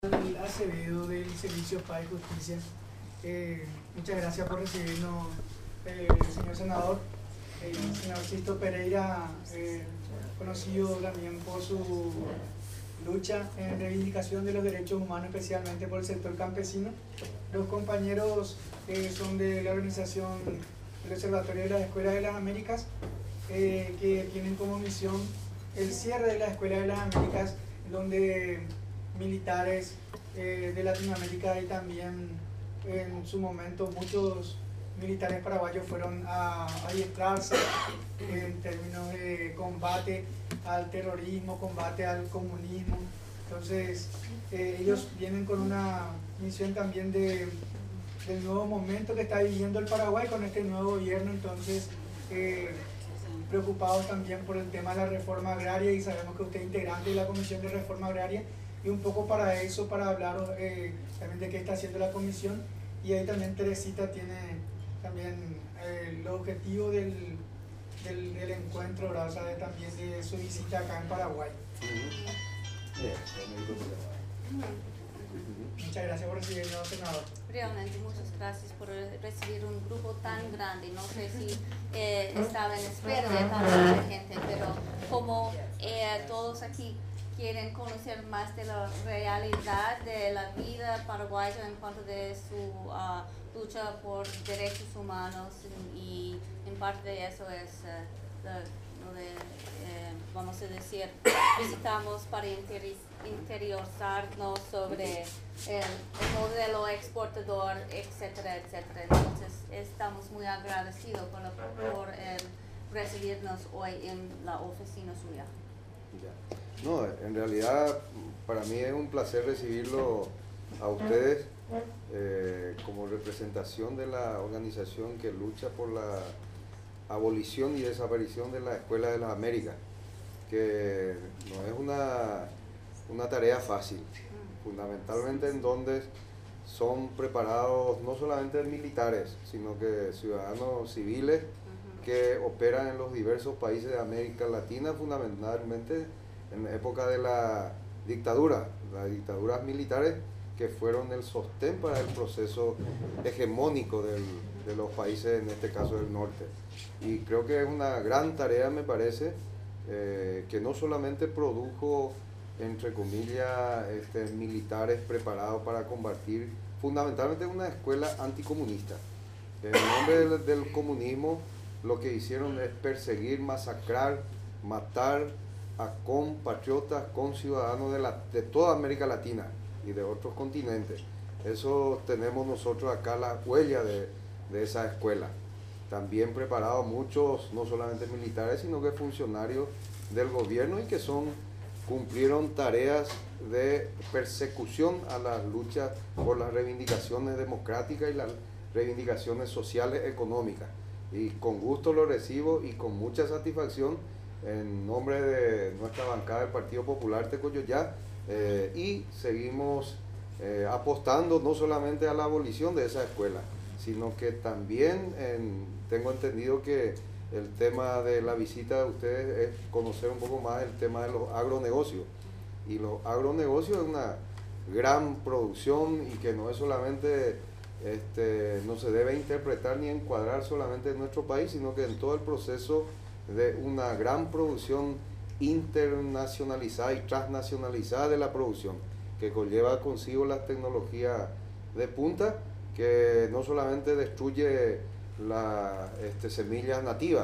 Acevedo del Servicio Paz y Justicia. Muchas gracias por recibirnos, señor senador. Señor Sisto Pereira, conocido también por su lucha en reivindicación de los derechos humanos, especialmente por el sector campesino. Los compañeros son de la organización del Observatorio de las Escuelas de las Américas, que tienen como misión el cierre de las Escuelas de las Américas, donde militares de Latinoamérica y también en su momento muchos militares paraguayos fueron a adiestrarse en términos de combate al terrorismo, combate al comunismo. Entonces ellos vienen con una misión también del nuevo momento que está viviendo el Paraguay con este nuevo gobierno. Entonces preocupados también por el tema de la reforma agraria, y sabemos que usted es integrante de la Comisión de Reforma Agraria, y un poco para eso, para hablar también de qué está haciendo la comisión. Y ahí también Teresita tiene también el objetivo del encuentro, ¿verdad? O sea, también de su visita acá en Paraguay. Muchas gracias por recibirnos, senador. Realmente muchas gracias por recibir un grupo tan grande. No sé si estaba en espera de tanta gente, pero como todos aquí quieren conocer más de la realidad de la vida paraguaya en cuanto de su lucha por derechos humanos, y en parte de eso es vamos a decir, visitamos para interiorizarnos sobre el modelo exportador, etcétera, etcétera. Entonces estamos muy agradecidos por recibirnos hoy en la oficina suya. Ya. No, en realidad para mí es un placer recibirlo a ustedes como representación de la organización que lucha por la abolición y desaparición de la Escuela de las Américas, que no es una tarea fácil, fundamentalmente en donde son preparados no solamente militares, sino que ciudadanos civiles que operan en los diversos países de América Latina, fundamentalmente en la época de la dictadura, las dictaduras militares que fueron el sostén para el proceso hegemónico de los países, en este caso del norte. Y creo que es una gran tarea, me parece, que no solamente produjo, entre comillas, militares preparados para combatir, fundamentalmente una escuela anticomunista. En nombre del comunismo, lo que hicieron es perseguir, masacrar, matar a compatriotas, conciudadanos de toda América Latina y de otros continentes. Eso tenemos nosotros acá, la huella de esa escuela. También preparados muchos, no solamente militares, sino que funcionarios del gobierno, y que cumplieron tareas de persecución a las luchas por las reivindicaciones democráticas y las reivindicaciones sociales, económicas. Y con gusto lo recibo y con mucha satisfacción en nombre de nuestra bancada del Partido Popular Tecoyoyá, y seguimos apostando no solamente a la abolición de esa escuela, sino que también tengo entendido que el tema de la visita de ustedes es conocer un poco más el tema de los agronegocios. Y los agronegocios es una gran producción, y que no es solamente, no se debe interpretar ni encuadrar solamente en nuestro país, sino que en todo el proceso de una gran producción internacionalizada y transnacionalizada de la producción, que conlleva consigo las tecnologías de punta, que no solamente destruye las semillas nativas,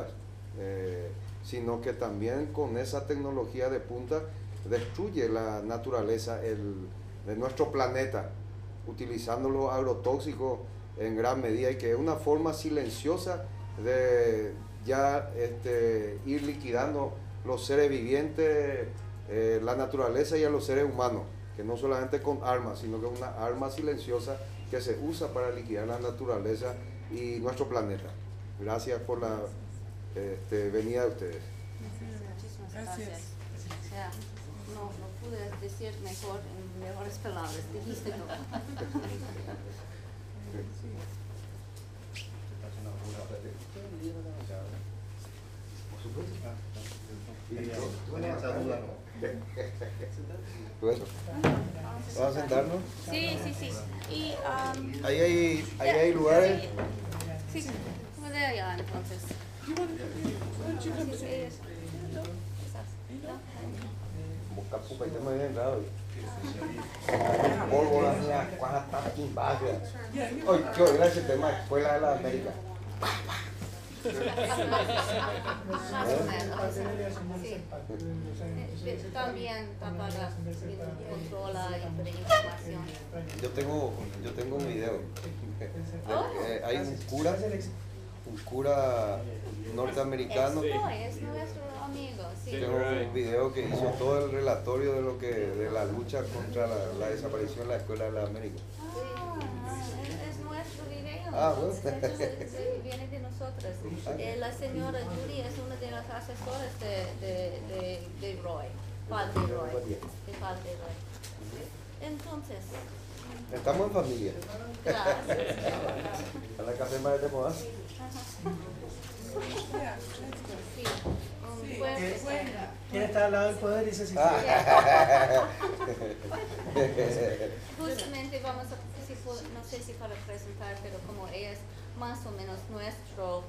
sino que también con esa tecnología de punta destruye la naturaleza de nuestro planeta, utilizando los agrotóxicos en gran medida, y que es una forma silenciosa de ya ir liquidando los seres vivientes, la naturaleza y a los seres humanos, que no solamente con armas, sino que es una arma silenciosa que se usa para liquidar la naturaleza y nuestro planeta. Gracias por la venida de ustedes. Muchísimas gracias. O sea, no pude decir mejor en mejores palabras, dijiste todo. Bueno, ¿vamos a sentarnos? Sí, sí, sí. Y, Ahí hay lugares. sí, como de allá entonces. Buscar pupa y te me viene dado. Polvo la mía, cuaja está aquí en base. Oye, gracias al tema Escuela de la América. Más o menos. Sí. También para controla y pedir información. Yo tengo un video. Hay un cura norteamericano. Es nuestro amigo, sí. Tengo un video que hizo todo el relatorio de la lucha contra la desaparición de la Escuela de la América. Es nuestro video. Bueno. Viene de nosotros. La señora Judy es una de las asesoras de Roy, padre Roy. De padre Roy. Entonces. Estamos en familia. Gracias. ¿A la café más de moda? Sí. Pues, ¿Quién está al lado del poder? Dice sí. Justamente vamos a, no sé si para presentar, pero como ella es más o menos nuestro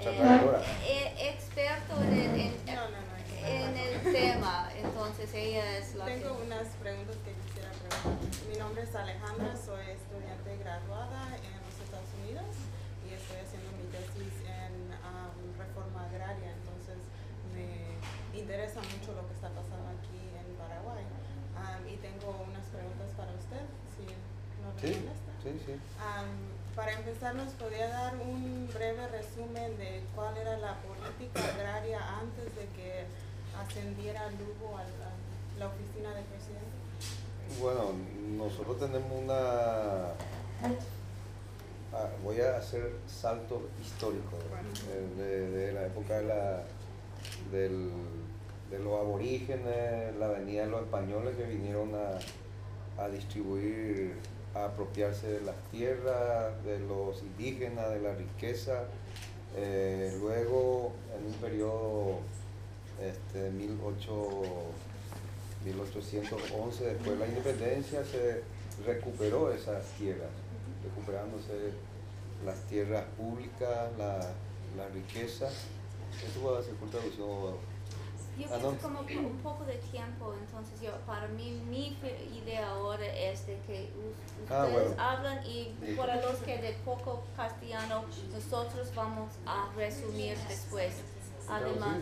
experto en el tema, entonces ella es la Tengo unas preguntas que quisiera preguntar. Mi nombre es Alejandra, soy estudiante graduada en los Estados Unidos y estoy haciendo mi tesis en reforma agraria, entonces me interesa mucho lo que está pasando aquí en Paraguay. Y tengo unas preguntas para usted, si no le molesta. Sí. Para empezar, ¿nos podría dar un breve resumen de cuál era la política agraria antes de que ascendiera Lugo a la oficina del presidente? Bueno, nosotros tenemos voy a hacer salto histórico de la época de los aborígenes, la venida de los españoles que vinieron a distribuir, a apropiarse de las tierras, de los indígenas, de la riqueza. Luego, en un periodo de 1811, después de la independencia, se recuperó esas tierras, recuperándose las tierras públicas, la riqueza. Esto va a ser por traducción. Yo pienso como un poco de tiempo, entonces para mí mi idea ahora es de que ustedes hablan y para los que de poco castellano, nosotros vamos a resumir después. Además,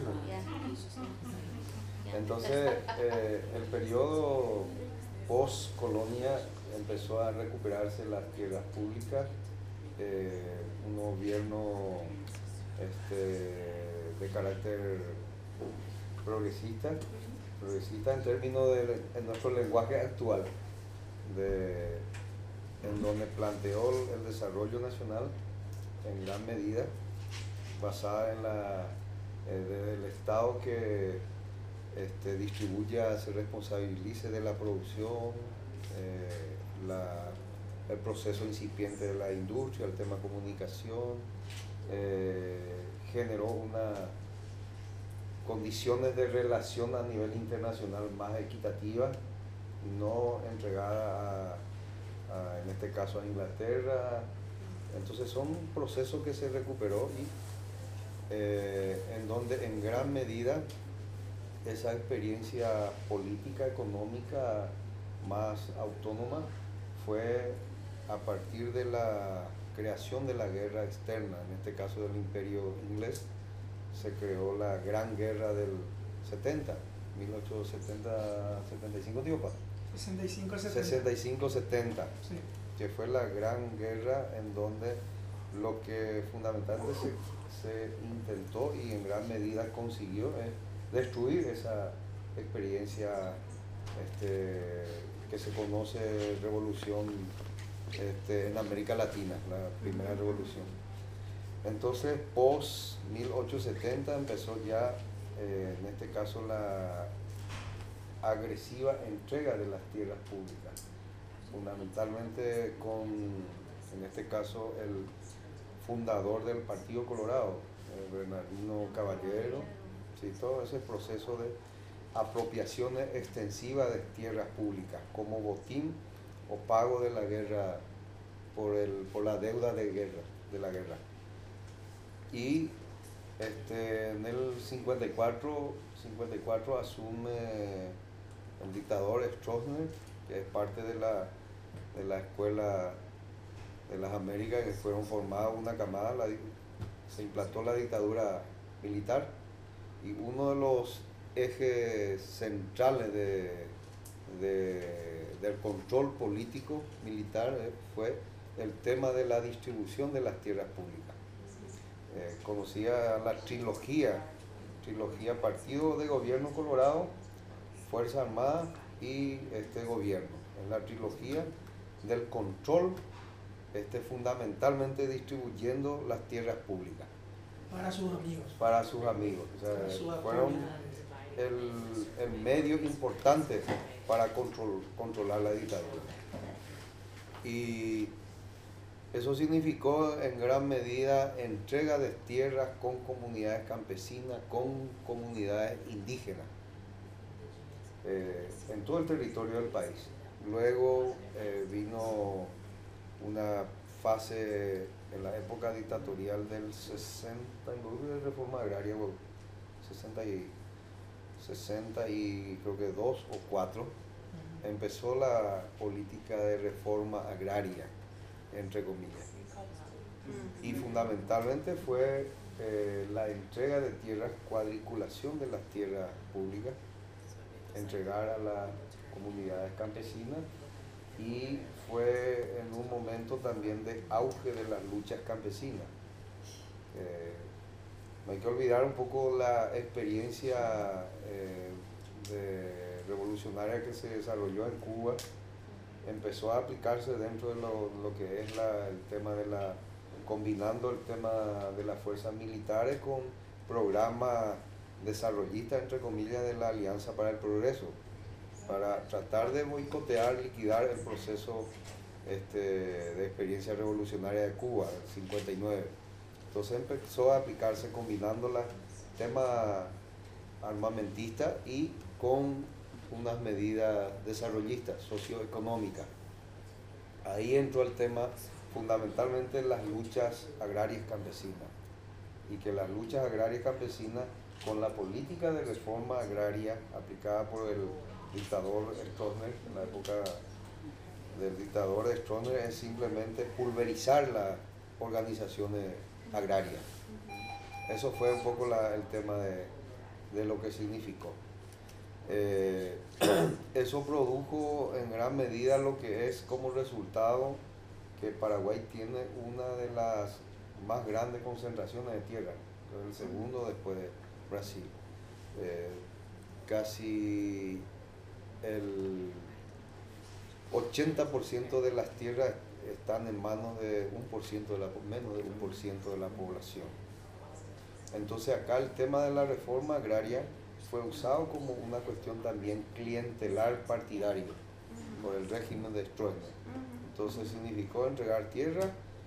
Entonces, el periodo post-colonia empezó a recuperarse las tierras públicas, un gobierno de carácter progresista en términos en nuestro lenguaje actual, en donde planteó el desarrollo nacional en gran medida basada en desde el Estado que distribuya, se responsabilice de la producción, el proceso incipiente de la industria, el tema comunicación, generó condiciones de relación a nivel internacional más equitativas, no entregada en este caso a Inglaterra. Entonces son procesos que se recuperó y en donde en gran medida esa experiencia política, económica más autónoma fue a partir de la creación de la guerra externa, en este caso del Imperio Inglés. Se creó la Gran Guerra del 70, 1870-75, digo, 65-70, sí. Que fue la Gran Guerra en donde lo que fundamentalmente se intentó y en gran medida consiguió es destruir esa experiencia que se conoce revolución en América Latina, la primera revolución. Entonces, post 1870 empezó ya, en este caso, la agresiva entrega de las tierras públicas, fundamentalmente con, en este caso, el fundador del Partido Colorado, Bernardino Caballero, ¿sí? Todo ese proceso de apropiaciones extensivas de tierras públicas como botín o pago de la guerra por la deuda de la guerra. Y en el 54 asume el dictador Stroessner, que es parte de la escuela de las Américas, que fueron formadas una camada, se implantó la dictadura militar, y uno de los ejes centrales del control político militar fue el tema de la distribución de las tierras públicas. Conocía la trilogía Partido de Gobierno Colorado, Fuerza Armada y gobierno. En la trilogía del control, fundamentalmente distribuyendo las tierras públicas. Para sus amigos. Para sus amigos. O sea, fueron el medio importante para controlar la dictadura. Y eso significó en gran medida entrega de tierras con comunidades campesinas, con comunidades indígenas, en todo el territorio del país. Luego vino una fase en la época dictatorial del 60, en la reforma agraria, 60 y creo que 2 o 4, empezó la política de reforma agraria, entre comillas. Y fundamentalmente fue la entrega de tierras, cuadriculación de las tierras públicas, entregar a las comunidades campesinas, y fue en un momento también de auge de las luchas campesinas. No hay que olvidar un poco la experiencia revolucionaria que se desarrolló en Cuba. Empezó a aplicarse dentro de lo que es el tema combinando el tema de las fuerzas militares con programas desarrollistas, entre comillas, de la Alianza para el Progreso, para tratar de boicotear, liquidar el proceso de experiencia revolucionaria de Cuba, el 59. Entonces empezó a aplicarse combinando el tema armamentista y con unas medidas desarrollistas, socioeconómicas. Ahí entró el tema fundamentalmente las luchas agrarias campesinas, y que las luchas agrarias campesinas, con la política de reforma agraria aplicada por el dictador Stroessner, en la época del dictador Stroessner, es simplemente pulverizar las organizaciones agrarias. Eso fue un poco el tema de lo que significó. Eso produjo en gran medida lo que es como resultado que Paraguay tiene una de las más grandes concentraciones de tierra, el segundo después de Brasil. Casi el 80% de las tierras están en manos de menos de 1% de la población. Entonces acá el tema de la reforma agraria fue usado como una cuestión también clientelar partidario por el régimen de Stroessner. Entonces significó entregar tierra.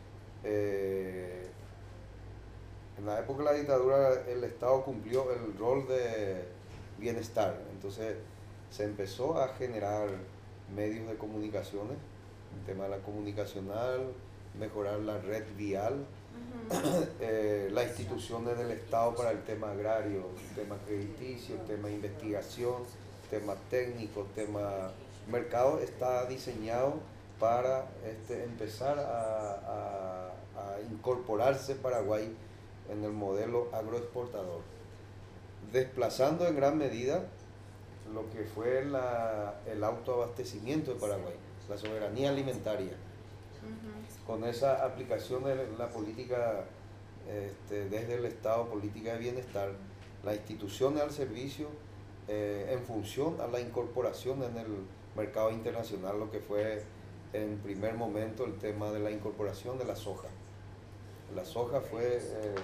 En la época de la dictadura el Estado cumplió el rol de bienestar. Entonces se empezó a generar medios de comunicaciones, el tema de la comunicacional, mejorar la red vial, las instituciones del Estado para el tema agrario, el tema crediticio, el tema investigación, tema técnico, tema mercado, está diseñado para empezar a incorporarse Paraguay en el modelo agroexportador, desplazando en gran medida lo que fue el autoabastecimiento de Paraguay, la soberanía alimentaria. Con esa aplicación de la política desde el Estado, política de bienestar, la institución al servicio en función a la incorporación en el mercado internacional, lo que fue en primer momento el tema de la incorporación de la soja. La soja fue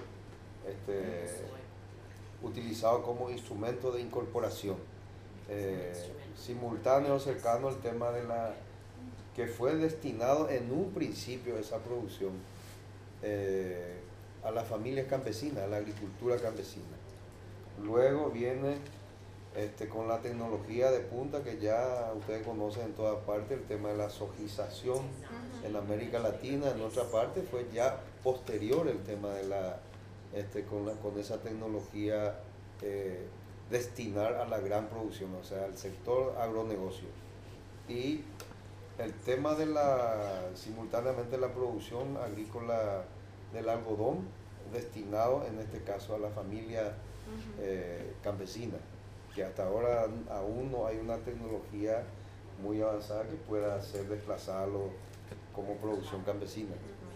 utilizado como instrumento de incorporación. Simultáneo, cercano al tema que fue destinado en un principio esa producción a las familias campesinas, a la agricultura campesina. Luego viene con la tecnología de punta que ya ustedes conocen en toda parte, el tema de la sojización en América Latina. En otra parte fue ya posterior el tema de con esa tecnología destinar a la gran producción, o sea, al sector agronegocio. Y el tema de simultáneamente la producción agrícola del algodón, destinado en este caso a la familia campesina, que hasta ahora aún no hay una tecnología muy avanzada que pueda ser desplazado como producción campesina.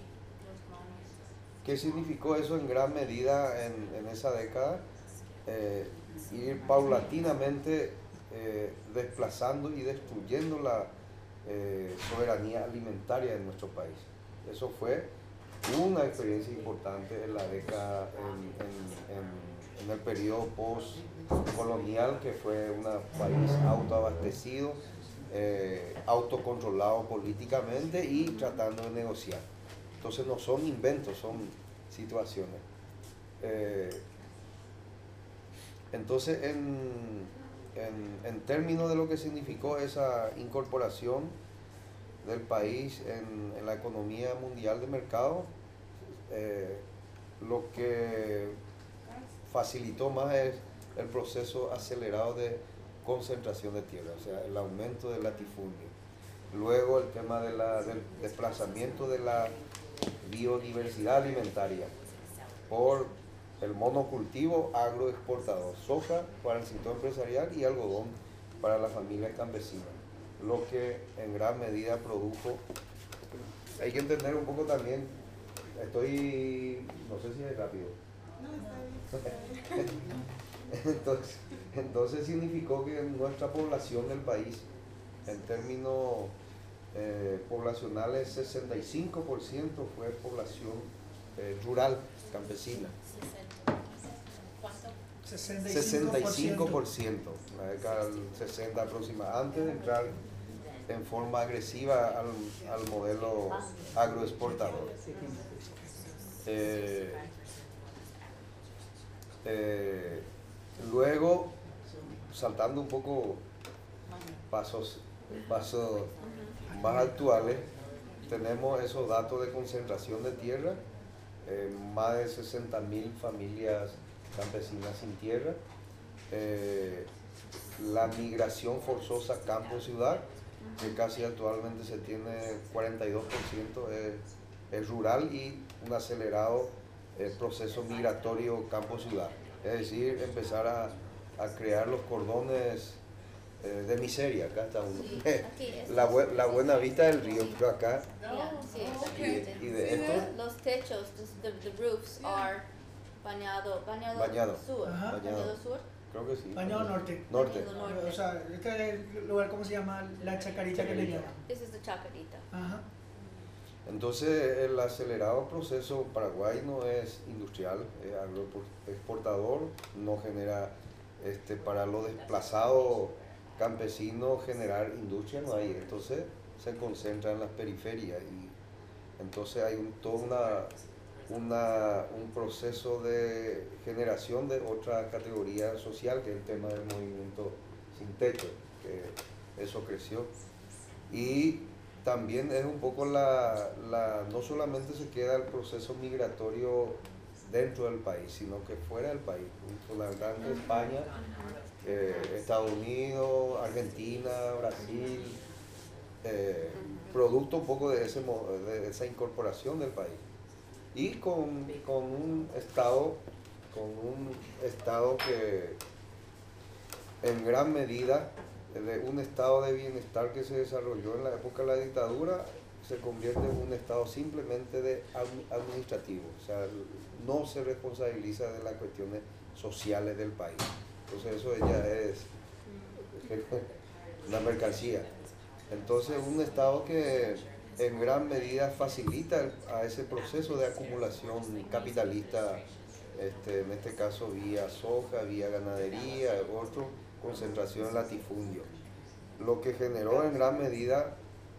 ¿Qué significó eso en gran medida en esa década? Ir paulatinamente desplazando y destruyendo la soberanía alimentaria de nuestro país. Eso fue una experiencia importante en la década, en el periodo post-colonial, que fue un país autoabastecido, autocontrolado políticamente y tratando de negociar. Entonces no son inventos, son situaciones. Entonces, en términos de lo que significó esa incorporación del país en la economía mundial de mercado, lo que facilitó más es el proceso acelerado de concentración de tierra, o sea, el aumento del latifundio. Luego el tema del desplazamiento de la biodiversidad alimentaria por el monocultivo agroexportador, soja para el sector empresarial y algodón para la familia campesina, lo que en gran medida produjo. Hay que entender un poco también, no sé si es rápido. No, está bien. Entonces significó que nuestra población del país, en términos poblacionales, 65% fue población rural, campesina. ¿Cuánto? 65%. La década del 60 aproximadamente, antes de entrar en forma agresiva al modelo agroexportador. Luego, saltando un poco pasos más actuales, tenemos esos datos de concentración de tierra, más de 60.000 familias campesinas sin tierra, la migración forzosa campo-ciudad, que casi actualmente se tiene 42% es rural, y un acelerado proceso migratorio campo-ciudad, es decir, empezar a crear los cordones de miseria. Acá está uno. Sí, aquí La buena vista del río, pero acá, sí, y de esto, los techos, the roofs are bañado sur. Ajá. Bañado sur. creo que sí. Bañado norte. Norte. Bañado norte. O sea, este es el lugar, ¿cómo se llama? La chacarita que le llaman. This is the Chacarita. Ajá. Entonces el acelerado proceso Paraguay no es industrial, es agroexportador, no genera, para los desplazados campesinos generar industria no hay, entonces se concentra en las periferias, y entonces hay todo un proceso de generación de otra categoría social, que es el tema del movimiento sin techo, que eso creció. Y también es un poco no solamente se queda el proceso migratorio dentro del país, sino que fuera del país, fundamentalmente España, Estados Unidos, Argentina, Brasil, producto un poco de esa incorporación del país. Y con un estado que en gran medida, de un estado de bienestar que se desarrolló en la época de la dictadura, se convierte en un estado simplemente administrativo, o sea, no se responsabiliza de las cuestiones sociales del país. Entonces eso ya es una mercancía. Entonces un estado que en gran medida facilita a ese proceso de acumulación capitalista, en este caso vía soja, vía ganadería, otro, concentración en latifundio, lo que generó en gran medida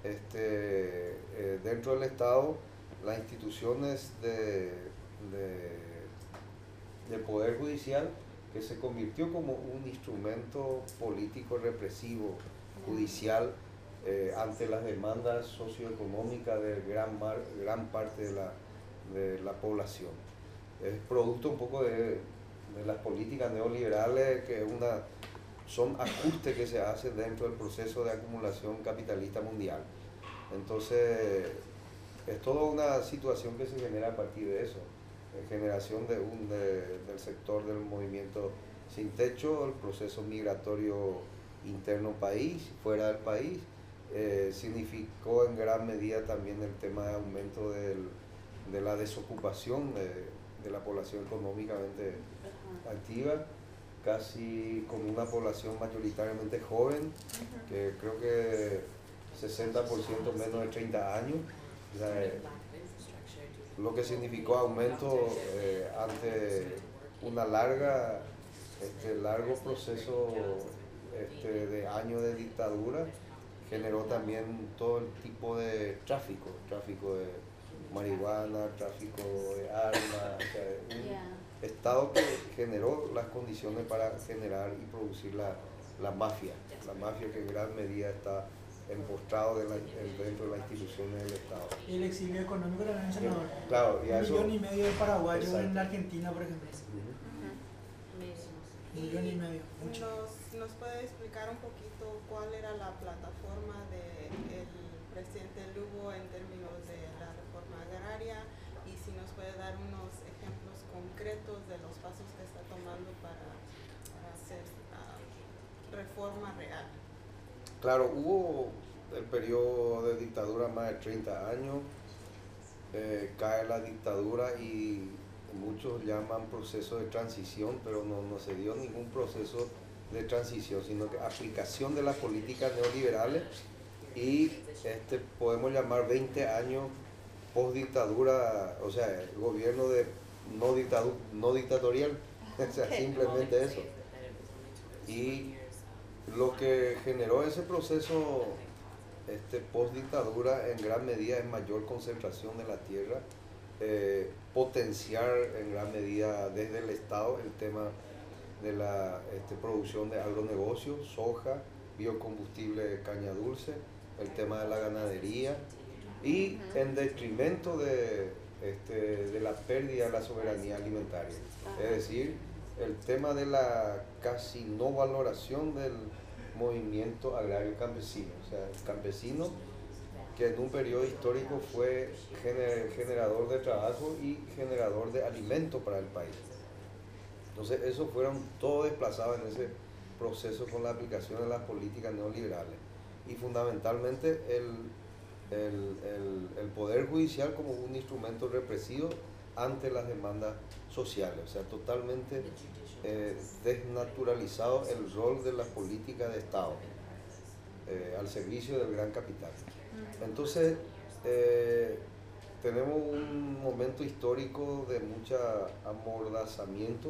dentro del Estado las instituciones de poder judicial, que se convirtió como un instrumento político represivo, judicial, ante las demandas socioeconómicas de gran parte de la población. Es producto un poco de las políticas neoliberales, que son ajustes que se hacen dentro del proceso de acumulación capitalista mundial. Entonces, es toda una situación que se genera a partir de eso. Generación del sector del movimiento sin techo, el proceso migratorio interno país, fuera del país, significó en gran medida también el tema de aumento de la desocupación de la población económicamente activa, casi con una población mayoritariamente joven, que creo que 60% menos de 30 años. O sea, lo que significó aumento ante una largo proceso de años de dictadura, generó también todo el tipo de tráfico de marihuana, tráfico de armas, o sea, un estado que generó las condiciones para generar y producir la mafia que en gran medida está empostrado dentro de las instituciones del Estado. Y el exilio económico también, senador. Claro, y 1,5 millones de paraguayos. Exacto. En la Argentina, por ejemplo. 1,5 millones, mucho. ¿Nos puede explicar un poquito cuál era la plataforma del presidente Lugo en términos de la reforma agraria, y si nos puede dar unos ejemplos concretos de los pasos que está tomando para hacer reforma real? Claro, hubo el periodo de dictadura más de 30 años, cae la dictadura y muchos llaman proceso de transición, pero no se dio ningún proceso de transición, sino que aplicación de las políticas neoliberales, y podemos llamar 20 años post dictadura, o sea, el gobierno de no dictatorial, o sea, simplemente eso. Y lo que generó ese proceso post dictadura en gran medida es mayor concentración de la tierra, potenciar en gran medida desde el Estado el tema de la producción de agronegocios, soja, biocombustible, caña dulce, el tema de la ganadería, y en detrimento de la pérdida de la soberanía alimentaria. Es decir, el tema de la casi no valoración del movimiento agrario campesino, o sea, el campesino que en un periodo histórico fue generador de trabajo y generador de alimento para el país. Entonces, esos fueron todos desplazados en ese proceso con la aplicación de las políticas neoliberales, y fundamentalmente el Poder Judicial como un instrumento represivo ante las demandas sociales, o sea, totalmente desnaturalizado el rol de las políticas de Estado al servicio del gran capital. Entonces, tenemos un momento histórico de mucho amordazamiento.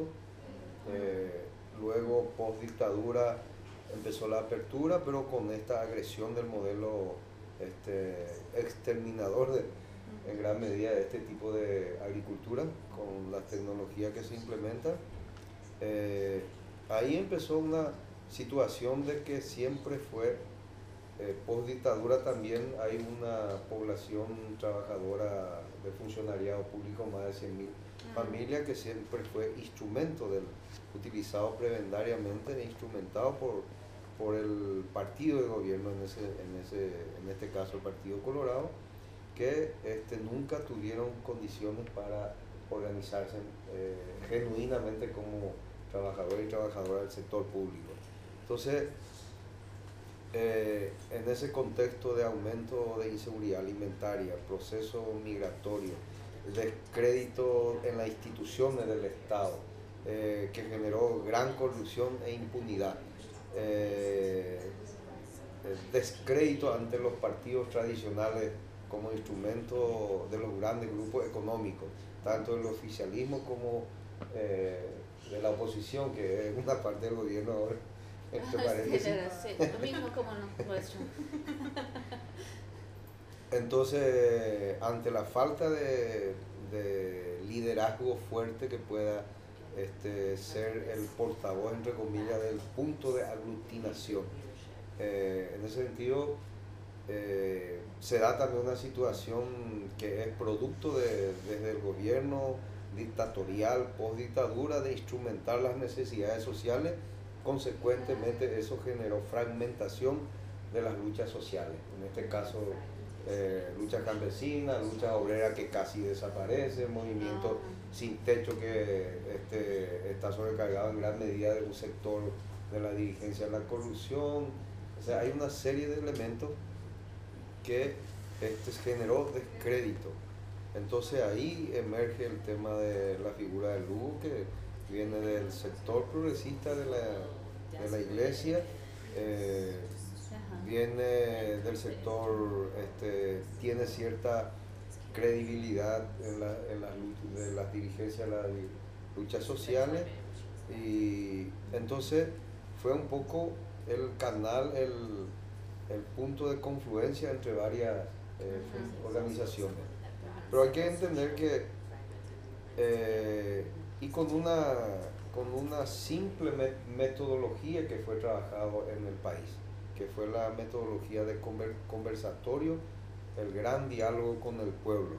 Luego, post dictadura, empezó la apertura, pero con esta agresión del modelo exterminador en gran medida de este tipo de agricultura, con la tecnología que se implementa. Ahí empezó una situación de que siempre fue, post dictadura también hay una población trabajadora de funcionariado público, más de 100.000 familias, que siempre fue utilizado prebendariamente e instrumentado por el partido de gobierno, en este caso el Partido Colorado, que nunca tuvieron condiciones para organizarse genuinamente como trabajadores y trabajadoras del sector público. Entonces, en ese contexto de aumento de inseguridad alimentaria, proceso migratorio, descrédito en las instituciones del Estado, que generó gran corrupción e impunidad, descrédito ante los partidos tradicionales como instrumento de los grandes grupos económicos, tanto del oficialismo como de la oposición, que es una parte del gobierno ahora, entre paréntesis. Sí, lo mismo como nuestro. Entonces, ante la falta de liderazgo fuerte que pueda ser el portavoz, entre comillas, del punto de aglutinación. En ese sentido, se da también una situación que es producto desde el gobierno dictatorial, post-dictadura, de instrumentar las necesidades sociales. Consecuentemente, eso generó fragmentación de las luchas sociales. En este caso, lucha campesina, lucha obrera que casi desaparece, movimiento sin techo que está sobrecargado en gran medida de un sector de la dirigencia de la corrupción. O sea, hay una serie de elementos que generó descrédito. Entonces ahí emerge el tema de la figura de Lugo, que viene del sector progresista de la iglesia, viene del sector, tiene cierta credibilidad en las dirigencias de las luchas sociales, y entonces fue un poco el canal, el punto de confluencia entre varias organizaciones. Pero hay que entender que, y con una simple metodología que fue trabajado en el país, que fue la metodología de conversatorio, el gran diálogo con el pueblo,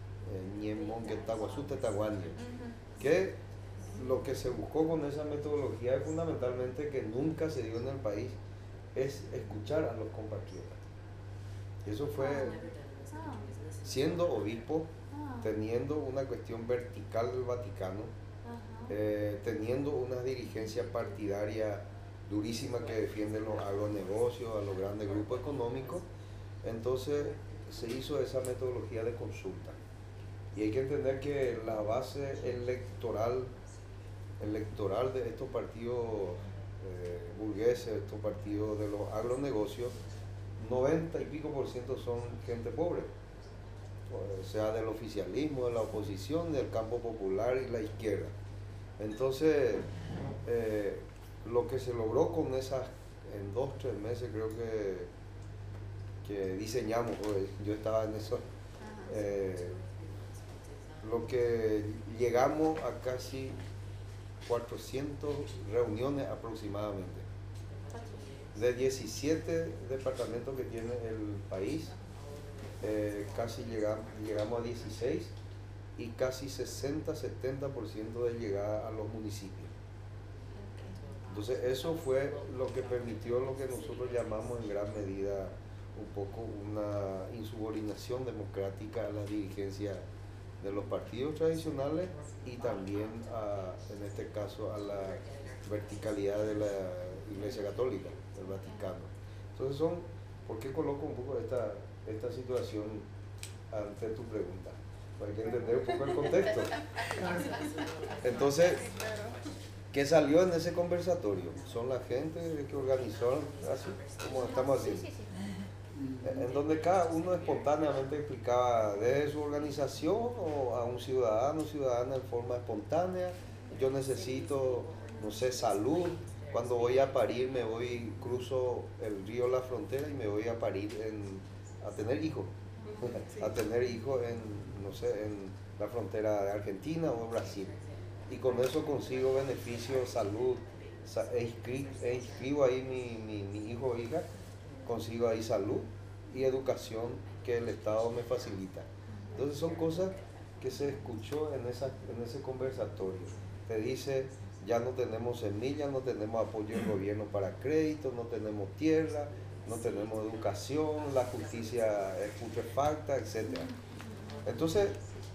que lo que se buscó con esa metodología es fundamentalmente, que nunca se dio en el país, es escuchar a los compatriotas. Eso fue, siendo obispo, teniendo una cuestión vertical del Vaticano, teniendo una dirigencia partidaria durísima que defiende los agronegocios, a los grandes grupos económicos. Entonces se hizo esa metodología de consulta. Y hay que entender que la base electoral de estos partidos burgueses, estos partidos de los agronegocios, 90 y pico % son gente pobre, o sea, del oficialismo, de la oposición, del campo popular y la izquierda. Entonces, lo que se logró con esas, en 2-3 meses creo que diseñamos, pues, yo estaba en eso, lo que llegamos a casi 400 reuniones aproximadamente, de 17 departamentos que tiene el país, casi llegamos a 16, y casi 60-70% de llegada a los municipios. Entonces eso fue lo que permitió lo que nosotros llamamos en gran medida un poco una insubordinación democrática a la dirigencia de los partidos tradicionales, y también en este caso a la verticalidad de la Iglesia Católica, del Vaticano. Entonces ¿por qué coloco un poco esta situación ante tu pregunta? Hay que entender un poco el contexto. Entonces, ¿qué salió en ese conversatorio? Son la gente que organizó, así como estamos haciendo, en donde cada uno espontáneamente explicaba de su organización o a un ciudadana en forma espontánea: yo necesito, no sé, salud, cuando voy a parir cruzo el río La Frontera y me voy a parir a tener hijos, a tener hijos no sé, en la frontera de Argentina o Brasil, y con eso consigo beneficios, salud, inscribo ahí mi hijo o hija, consigo ahí salud y educación que el Estado me facilita. Entonces son cosas que se escuchó en ese conversatorio. Te dice: ya no tenemos semillas, no tenemos apoyo del gobierno para crédito, no tenemos tierra, no tenemos educación, la justicia es putrefacta, etc. Entonces,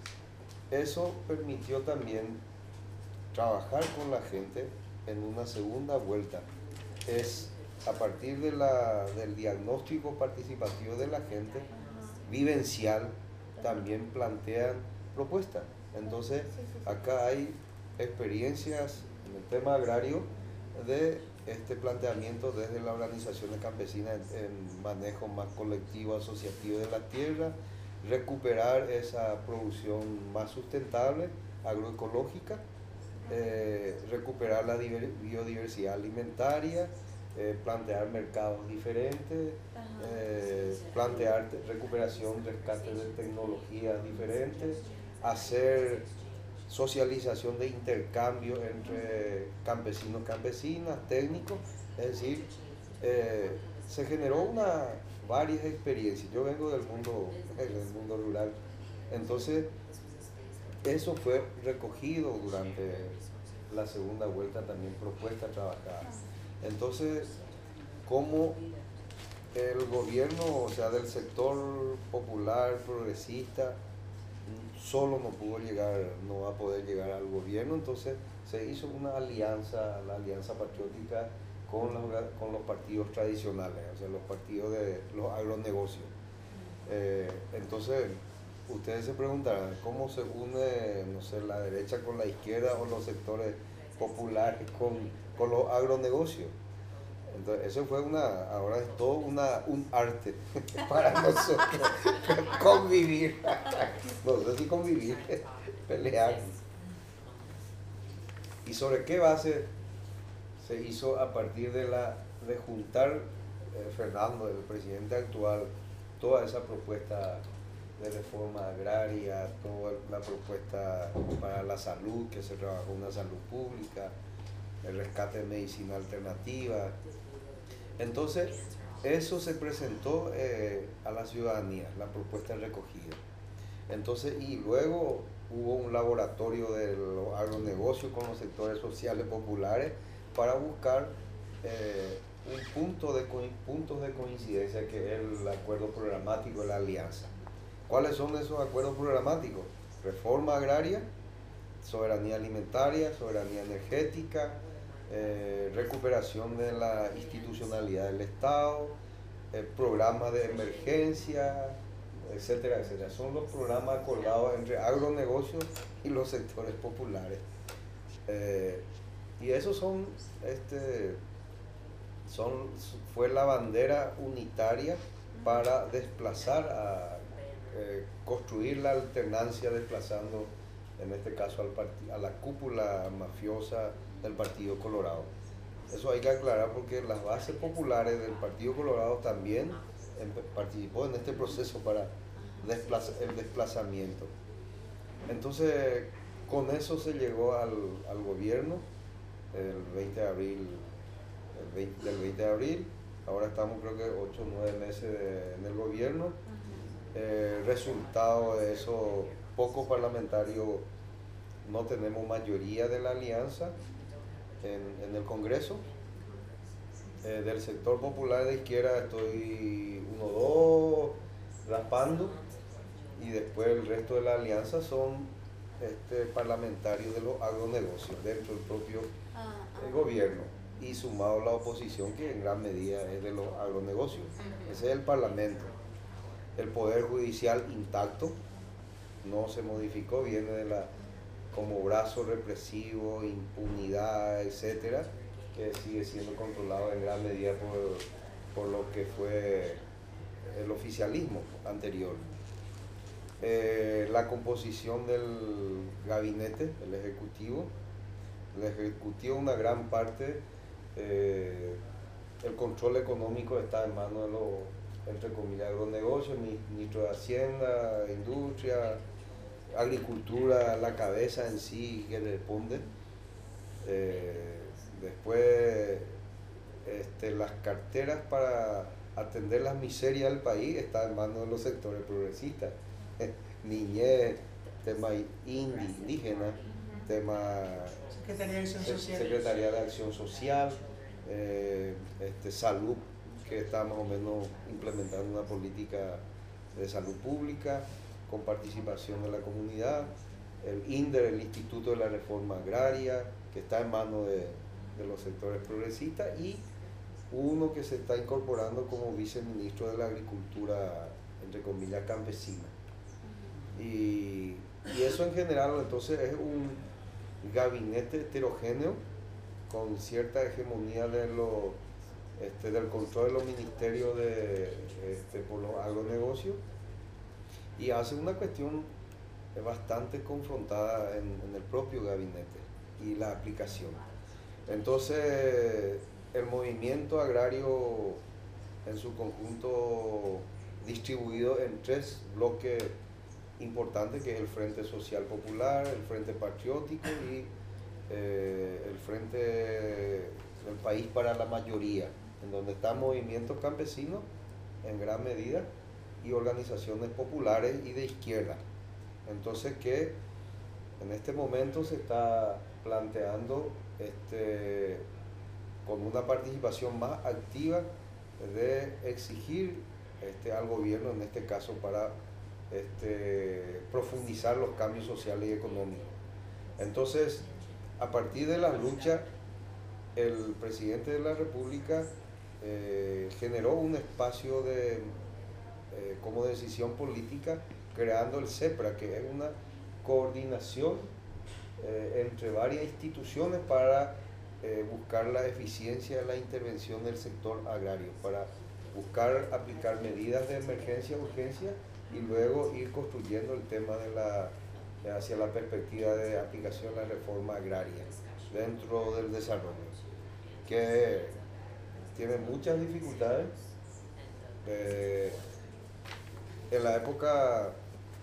eso permitió también trabajar con la gente en una segunda vuelta. Es a partir del diagnóstico participativo de la gente, vivencial, también plantean propuestas. Entonces, acá hay experiencias en el tema agrario de este planteamiento desde la organización campesina en manejo más colectivo, asociativo de la tierra, recuperar esa producción más sustentable, agroecológica, recuperar la biodiversidad alimentaria, plantear mercados diferentes, plantear recuperación, rescate de tecnologías diferentes, hacer socialización de intercambio entre campesinos, campesinas, técnicos, es decir, se generó varias experiencias. Yo vengo del mundo rural, entonces eso fue recogido durante la segunda vuelta, también propuesta trabajada. Entonces, como el gobierno, o sea, del sector popular, progresista, solo no va a poder llegar al gobierno, entonces se hizo una alianza, la Alianza Patriótica con los partidos tradicionales, o sea, los partidos de los agronegocios. Entonces, ustedes se preguntarán, ¿cómo se une, no sé, la derecha con la izquierda o los sectores populares con los agronegocios? Entonces, eso fue ahora es todo un arte para nosotros convivir, no sé si convivir, pelear. ¿Y sobre qué base se hizo a partir de juntar Fernando, el presidente actual, toda esa propuesta de reforma agraria, toda la propuesta para la salud, que se trabajó una salud pública, el rescate de medicina alternativa? Entonces, eso se presentó a la ciudadanía, la propuesta recogida. Entonces, y luego hubo un laboratorio de los agronegocios con los sectores sociales populares para buscar puntos de coincidencia, que es el acuerdo programático de la alianza. ¿Cuáles son esos acuerdos programáticos? Reforma agraria, soberanía alimentaria, soberanía energética, recuperación de la institucionalidad del Estado, programas de emergencia, etcétera, etcétera. Son los programas acordados entre agronegocios y los sectores populares. Y esos fue la bandera unitaria para desplazar construir la alternancia, desplazando en este caso a la cúpula mafiosa del Partido Colorado. Eso hay que aclarar, porque las bases populares del Partido Colorado también participó en este proceso para el desplazamiento. Entonces, con eso se llegó al gobierno del 20 de abril. Ahora estamos, creo que 8 o 9 meses en el gobierno. Resultado de eso, pocos parlamentarios, no tenemos mayoría de la alianza en el Congreso. Del sector popular de izquierda estoy 1 o 2 raspando, y después el resto de la alianza son parlamentarios de los agronegocios dentro del propio gobierno, y sumado la oposición, que en gran medida es de los agronegocios. Ese es el Parlamento. El Poder Judicial intacto, no se modificó, viene como brazo represivo, impunidad, etcétera, que sigue siendo controlado en gran medida por lo que fue el oficialismo anterior. La composición del gabinete, el ejecutivo, una gran parte, el control económico está en manos de los, entre comillas, agronegocios, ministro de Hacienda, Industria, Agricultura, la cabeza en sí que responde. Después, las carteras para atender las miserias del país están en manos de los sectores progresistas. Niñez, tema indígena, tema Secretaría de Acción Social, salud, que está más o menos implementando una política de salud pública con participación de la comunidad, el INDER, el Instituto de la Reforma Agraria, que está en manos de los sectores progresistas, y uno que se está incorporando como viceministro de la Agricultura, entre comillas, campesina. Y eso en general, entonces, es un gabinete heterogéneo con cierta hegemonía del control de los ministerios por los agronegocios, y hace una cuestión bastante confrontada en el propio gabinete y la aplicación. Entonces, el movimiento agrario en su conjunto, distribuido en 3 bloques importante, que es el Frente Social Popular, el Frente Patriótico y el Frente del País para la Mayoría, en donde están movimientos campesinos en gran medida y organizaciones populares y de izquierda. Entonces, que en este momento se está planteando con una participación más activa de exigir al gobierno, en este caso, para profundizar los cambios sociales y económicos. Entonces, a partir de la lucha, el presidente de la República generó un espacio como decisión política, creando el CEPRA, que es una coordinación entre varias instituciones para buscar la eficiencia de la intervención del sector agrario, para buscar aplicar medidas de emergencia, urgencia, y luego ir construyendo el tema hacia la perspectiva de aplicación de la reforma agraria dentro del desarrollo, que tiene muchas dificultades. En la época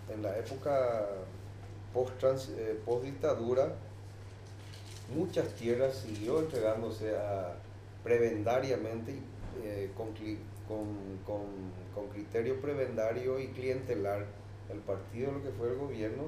post dictadura, muchas tierras siguió entregándose prebendariamente, con criterio prebendario y clientelar, el partido, lo que fue el gobierno,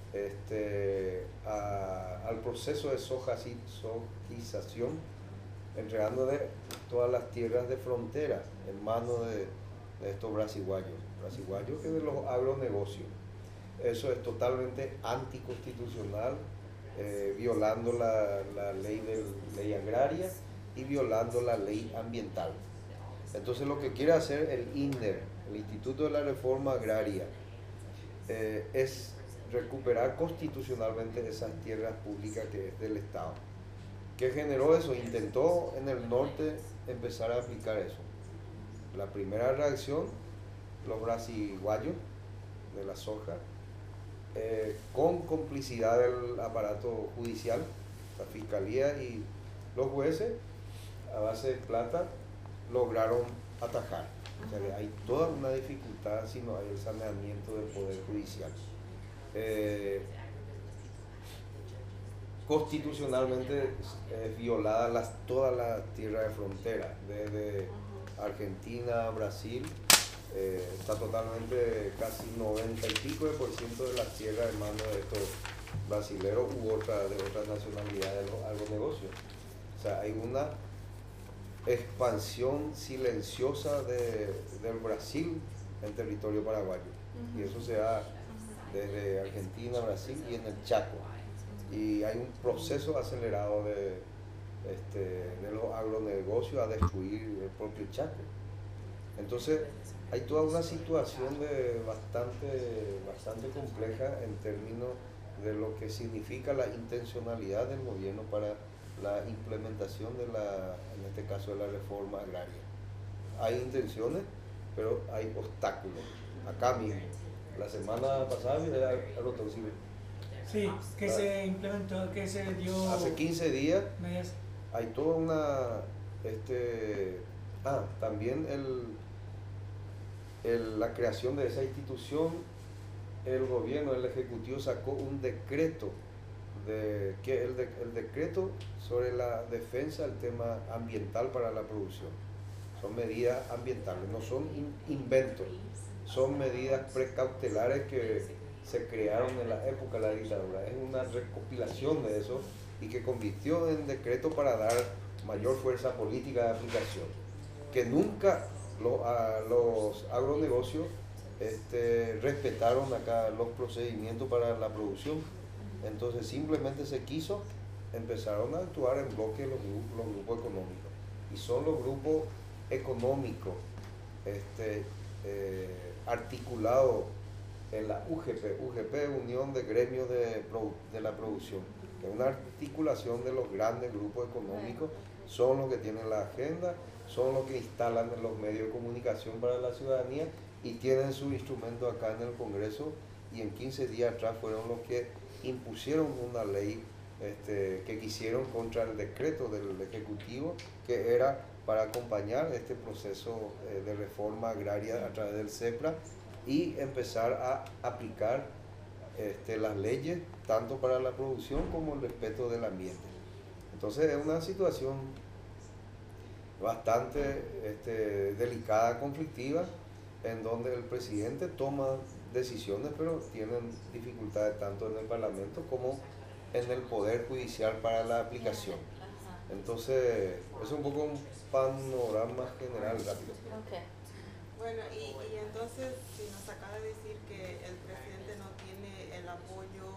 al proceso de sojización, entregándole todas las tierras de frontera en manos de estos brasiguayos que de los agronegocios. Eso es totalmente anticonstitucional, violando la ley agraria y violando la ley ambiental. Entonces, lo que quiere hacer el INDER, el Instituto de la Reforma Agraria, es recuperar constitucionalmente esas tierras públicas que es del Estado. ¿Qué generó eso? Intentó en el norte empezar a aplicar eso. La primera reacción, los brasiguayos de la soja, con complicidad del aparato judicial, la fiscalía y los jueces, a base de plata, lograron atajar. O sea, que hay toda una dificultad si no hay el saneamiento del Poder Judicial. Constitucionalmente es violada todas las tierras de frontera, desde Argentina a Brasil. Está totalmente, casi 90 y pico de % de las tierras en manos de estos brasileros u de otras nacionalidades de los agronegocios. O sea, hay una expansión silenciosa del Brasil en territorio paraguayo. Y eso se da desde Argentina, Brasil y en el Chaco. Y hay un proceso acelerado de los agronegocios a destruir el propio Chaco. Entonces, hay toda una situación bastante compleja en términos de lo que significa la intencionalidad del gobierno para la implementación en este caso, de la reforma agraria. Hay intenciones, pero hay obstáculos. Acá mismo, la semana pasada, sí, que se implementó, que se dio hace 15 días. Hay toda una también la creación de esa institución. El gobierno, el ejecutivo, sacó un decreto el decreto sobre la defensa del tema ambiental para la producción. Son medidas ambientales, no son inventos, son medidas precautelares que se crearon en la época de la dictadura. Es una recopilación de eso y que convirtió en decreto para dar mayor fuerza política de aplicación. Que nunca los agronegocios respetaron acá los procedimientos para la producción. Entonces simplemente empezaron a actuar en bloque los grupos económicos. Y son los grupos económicos articulados en la UGP, Unión de Gremios de la Producción, que es una articulación de los grandes grupos económicos. Son los que tienen la agenda, son los que instalan en los medios de comunicación para la ciudadanía y tienen su instrumento acá en el Congreso, y en 15 días atrás fueron los que impusieron una ley que quisieron contra el decreto del Ejecutivo, que era para acompañar este proceso de reforma agraria a través del CEPRA y empezar a aplicar las leyes tanto para la producción como el respeto del ambiente. Entonces es una situación bastante delicada, conflictiva, en donde el presidente toma decisiones, pero tienen dificultades tanto en el Parlamento como en el Poder Judicial para la aplicación. Entonces, es un poco un panorama general rápido. Okay. Bueno, y entonces, si nos acaba de decir que el presidente no tiene el apoyo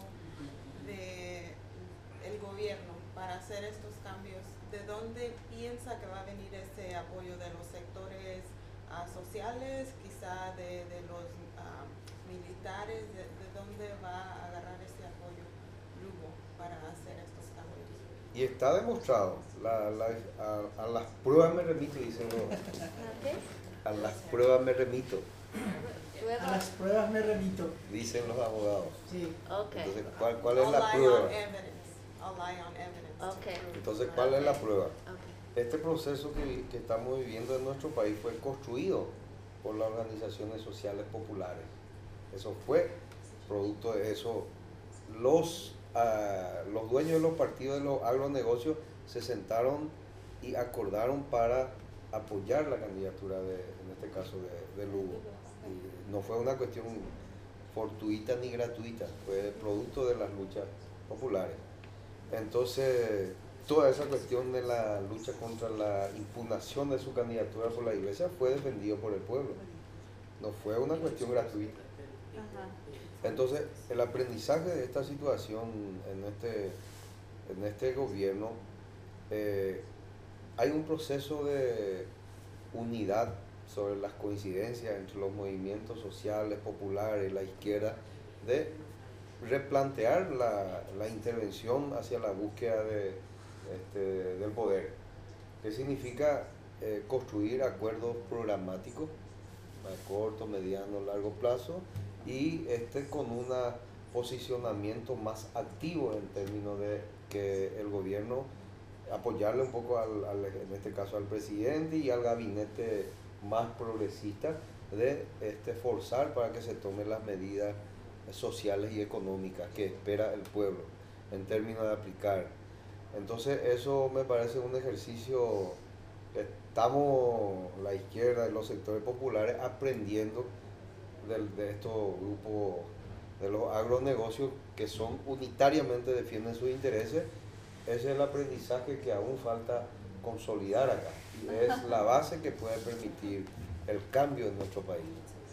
del gobierno para hacer estos cambios, ¿de dónde piensa que va a venir ese apoyo? ¿De los sectores sociales, quizá de los militares? ¿De dónde va a agarrar ese apoyo Lugo para hacer estos cambios? Y está demostrado, a las pruebas me remito, dicen los, a las pruebas me remito, A las pruebas me remito. dicen los abogados. Sí. Okay. Entonces, ¿cuál es la Rely prueba? on evidence. Rely on evidence to Okay. prove. Entonces, ¿cuál es la prueba? Okay. Este proceso que estamos viviendo en nuestro país fue construido por las organizaciones sociales populares. Eso fue producto de eso. Los dueños de los partidos de los agronegocios se sentaron y acordaron para apoyar la candidatura en este caso de Lugo. Y no fue una cuestión fortuita ni gratuita, fue producto de las luchas populares. Entonces, toda esa cuestión de la lucha contra la impugnación de su candidatura por la iglesia fue defendido por el pueblo. No fue una cuestión gratuita. Entonces, el aprendizaje de esta situación en este gobierno, hay un proceso de unidad sobre las coincidencias entre los movimientos sociales, populares, la izquierda, de replantear la intervención hacia la búsqueda del poder, que significa construir acuerdos programáticos a corto, mediano, largo plazo, y con un posicionamiento más activo en términos de que el gobierno apoyarle un poco en este caso al presidente y al gabinete más progresista de forzar para que se tomen las medidas sociales y económicas que espera el pueblo en términos de aplicar. Entonces eso me parece un ejercicio que estamos, la izquierda y los sectores populares, aprendiendo de estos grupos de los agronegocios que son unitariamente defienden sus intereses. Ese es el aprendizaje que aún falta consolidar acá y es la base que puede permitir el cambio en nuestro país.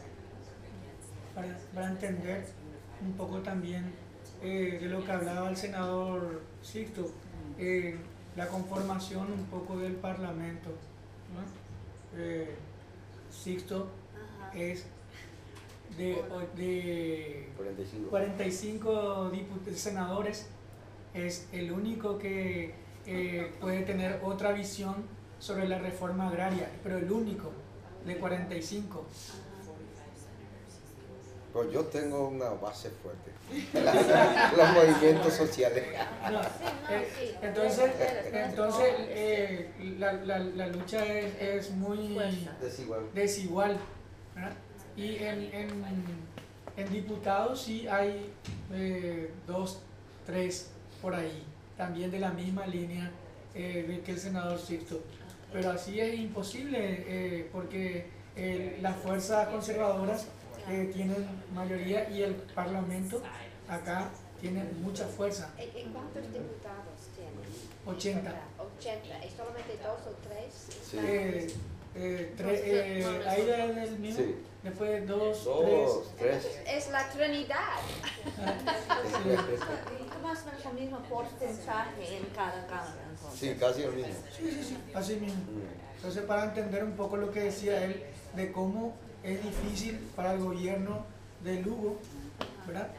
Para entender un poco también de lo que hablaba el senador Sixto, la conformación un poco del Parlamento, ¿no? Sixto es de 45 senadores, es el único que puede tener otra visión sobre la reforma agraria, pero el único de 45. Pues yo tengo una base fuerte, los movimientos sociales. No, entonces la lucha es muy desigual, ¿verdad? Y en diputados sí hay 2, 3 por ahí, también de la misma línea que el senador Sixto. Pero así es imposible porque las fuerzas conservadoras tienen mayoría y el Parlamento acá tiene mucha fuerza. ¿Cuántos diputados tienen? 80. 80. ¿Es solamente 2 o 3? Sí. Ahí del mismo, Sí. después 2, 3. Es la Trinidad. Más o menos el mismo porcentaje en cada cámara. Sí, casi el mismo. Sí, así mismo. Entonces, para entender un poco lo que decía él, de cómo es difícil para el gobierno de Lugo, ¿verdad?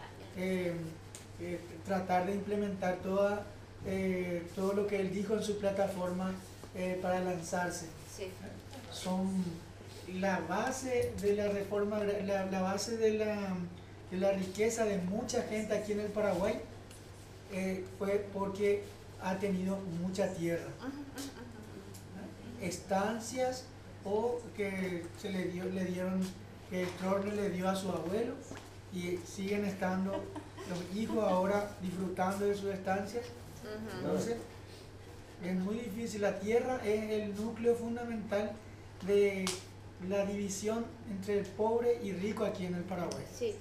Tratar de implementar todo lo que él dijo en su plataforma para lanzarse. Sí. Son la base de la reforma, la base de la riqueza de mucha gente aquí en el Paraguay, fue porque ha tenido mucha tierra, estancias, o que se le dieron que Stroessner le dio a su abuelo y siguen estando los hijos ahora disfrutando de sus estancias. Entonces, es muy difícil. La tierra es el núcleo fundamental de la división entre el pobre y rico aquí en el Paraguay. Sí.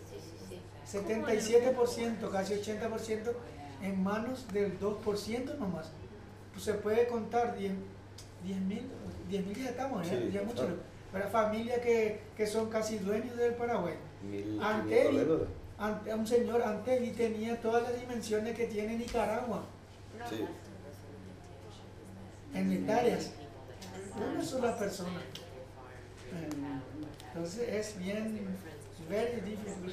77%, casi 80% en manos del 2% nomás. Pues se puede contar 10.000 ya estamos, Sí, ya mucho. claro. Para familias que son casi dueños del Paraguay. 1.500 Un señor Antevi tenía todas las dimensiones que tiene Nicaragua, Sí. en hectáreas, una sola persona. Entonces es bien, very difícil.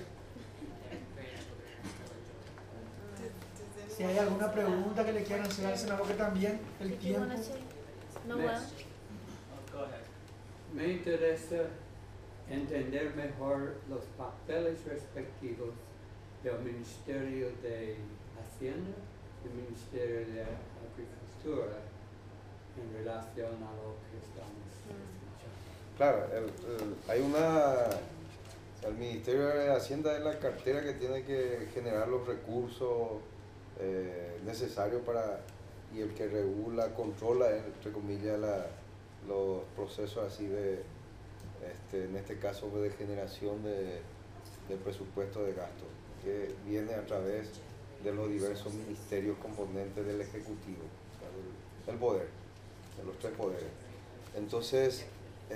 Si hay alguna pregunta que le quieran hacer al senador, que también el tiempo. Noel. Go ahead. Me interesa entender mejor los papeles respectivos del Ministerio de Hacienda y el Ministerio de Agricultura en relación a lo que estamos escuchando. Claro, el Ministerio de Hacienda es la cartera que tiene que generar los recursos necesarios para, y el que regula, controla, entre comillas, los procesos así de, en este caso, de generación de presupuesto de gasto, que viene a través de los diversos ministerios componentes del Ejecutivo, o sea, del poder, de los tres poderes. Entonces,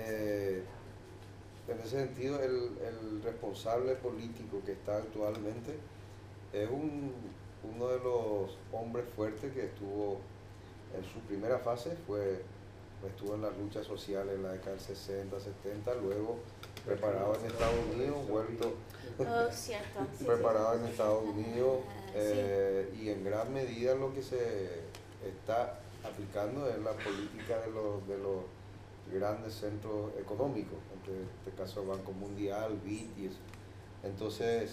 en ese sentido, el responsable político que está actualmente es uno de los hombres fuertes que estuvo en su primera fase, estuvo en la lucha social en la década del 60, 70, luego preparado en Estados Unidos, vuelto Cierto. Sí, preparado en Estados Unidos, y en gran medida lo que se está aplicando es la política de los grandes centros económicos, en este caso Banco Mundial, BID y eso. Entonces,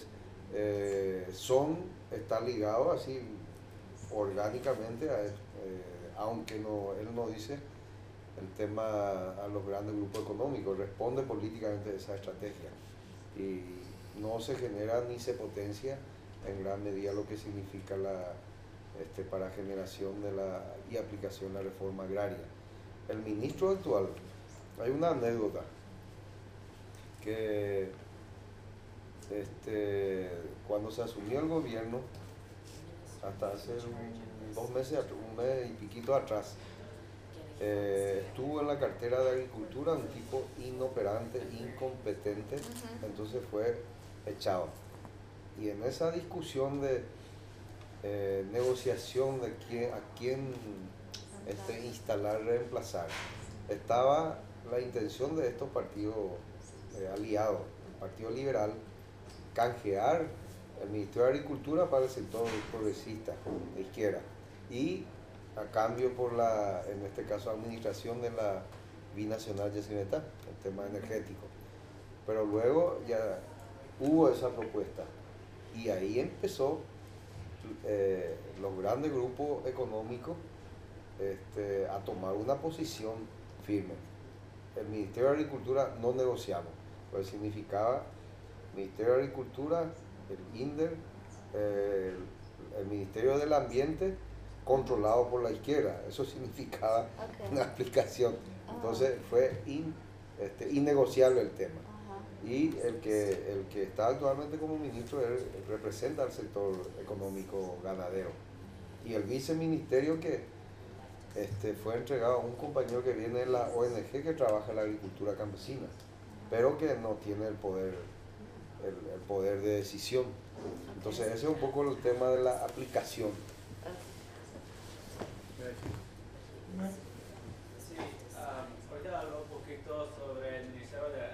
está ligado así orgánicamente aunque él no dice el tema a los grandes grupos económicos, responde políticamente a esa estrategia y no se genera ni se potencia en gran medida lo que significa para generación y aplicación de la reforma agraria. El ministro actual, hay una anécdota que cuando se asumió el gobierno, hasta hace 2 meses, un mes y piquito atrás, estuvo en la cartera de Agricultura un tipo inoperante, incompetente, entonces fue echado. Y en esa discusión de negociación de a quién instalar, reemplazar, estaba la intención de estos partidos aliados, el Partido Liberal, canjear el Ministerio de Agricultura para el sector progresista de izquierda y a cambio por en este caso, administración de la binacional Yacimiental, el tema energético. Pero luego ya hubo esa propuesta y ahí empezó los grandes grupos económicos a tomar una posición firme. El Ministerio de Agricultura no negociamos, pues significaba Ministerio de Agricultura, el INDER, el Ministerio del Ambiente controlado por la izquierda. Eso significaba una aplicación. Entonces fue innegociable el tema. Y el que está actualmente como ministro representa al sector económico ganadero. Y el viceministerio que fue entregado a un compañero que viene de la ONG que trabaja en la agricultura campesina, pero que no tiene el poder de decisión. Entonces ese es un poco el tema de la aplicación. Sí, ahorita habló un poquito sobre el Ministerio de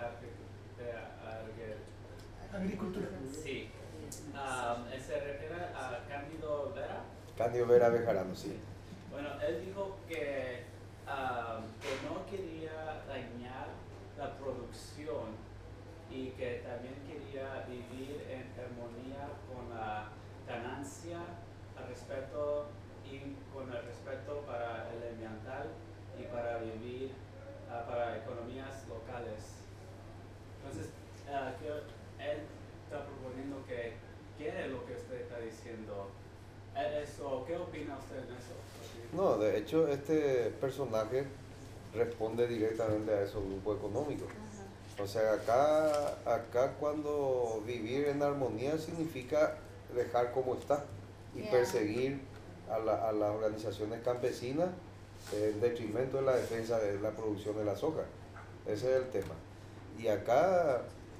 Agricultura. Sí. ¿Se refiere a Cándido Vera? Cándido Vera Bejarano, sí. Bueno, él dijo que no quería dañar la producción y que también quería vivir en armonía con la ganancia al respecto y con el respeto para el ambiental y para vivir para economías locales. Entonces, que él está proponiendo que quiere lo que usted está diciendo. Eso, ¿qué opina usted de eso? No, de hecho este personaje responde directamente a esos grupos económicos. O sea, acá cuando vivir en armonía significa dejar como está y perseguir a las organizaciones campesinas en detrimento de la defensa de la producción de la soja. Ese es el tema. Y acá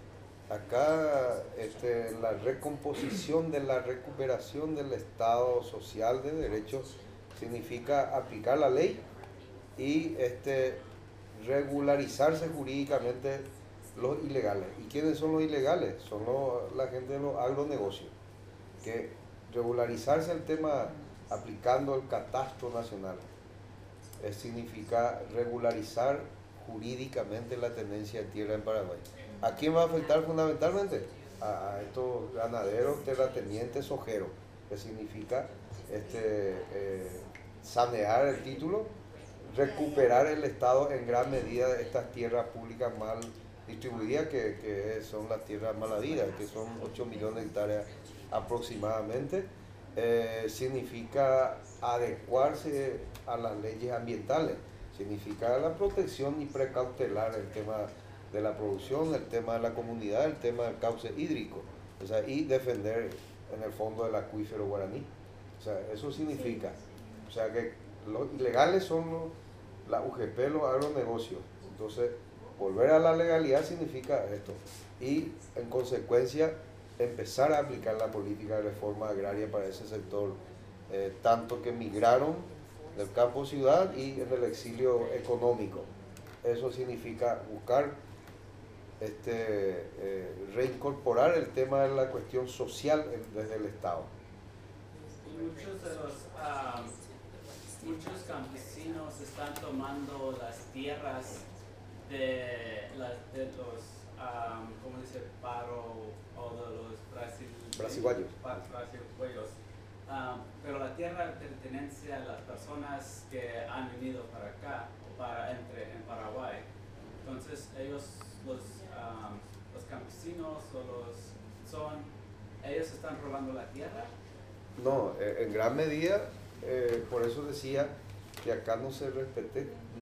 la recomposición de la recuperación del Estado social de derechos significa aplicar la ley y regularizarse jurídicamente los ilegales. ¿Y quiénes son los ilegales? Son la gente de los agronegocios. Que regularizarse el tema aplicando el catastro nacional significa regularizar jurídicamente la tenencia de tierra en Paraguay. ¿A quién va a afectar fundamentalmente? A estos ganaderos, terratenientes, sojeros, que significa sanear el título, recuperar el Estado en gran medida de estas tierras públicas mal distribuidas, que son las tierras malavidas, que son 8 millones de hectáreas aproximadamente. Significa adecuarse a las leyes ambientales, significa la protección y precautelar el tema de la producción, el tema de la comunidad, el tema del cauce hídrico, o sea, y defender en el fondo del acuífero guaraní. O sea, eso significa, o sea, que los ilegales son la UGP, los agronegocios. Entonces, volver a la legalidad significa esto. Y en consecuencia, empezar a aplicar la política de reforma agraria para ese sector, tanto que migraron del campo a ciudad y en el exilio económico. Eso significa buscar reincorporar el tema de la cuestión social desde el Estado. Muchos de muchos campesinos están tomando las tierras de los ¿cómo dice? Paro o de los brasileños. Pero la tierra pertenece a las personas que han venido para acá, en Paraguay. Entonces ellos, los campesinos ellos están robando la tierra. No, en gran medida, por eso decía que acá no se respete